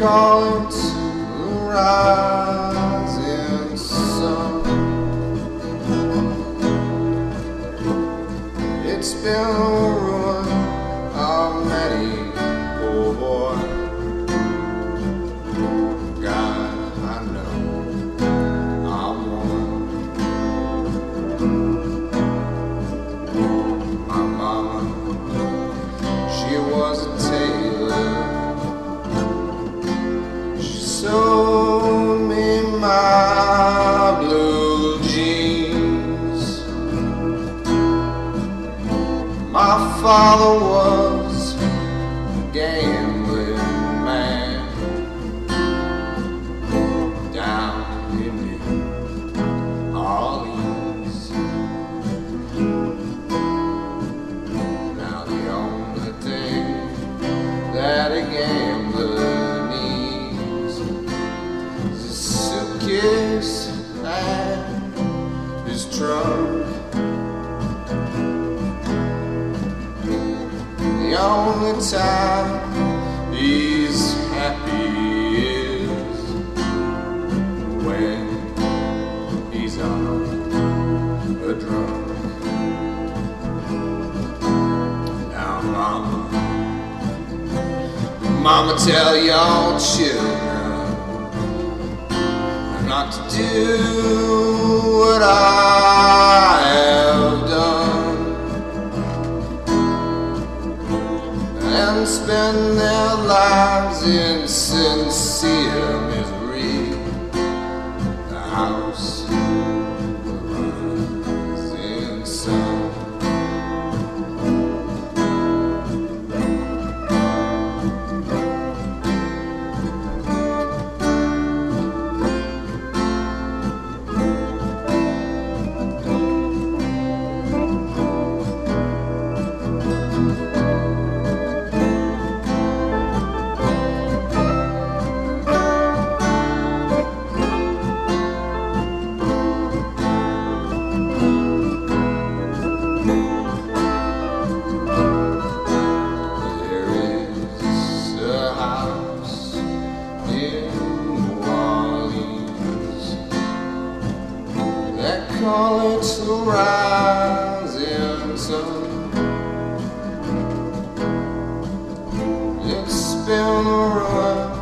call it the rising sun. It's been a ruin of many poor boy. God, I know I'm one. My mama, she was a tailor. She sewed me my blue jeans. My father was a gambling man down in New Orleans. Now the only thing that a gambler needs is a suitcase and his trunk. The only time he's happy is when he's on a drunk. Now, mama, tell your children not to do what I have done and spend their lives in sincere misery. The house will rise in sun. Call it the rising sun. It's been a ruin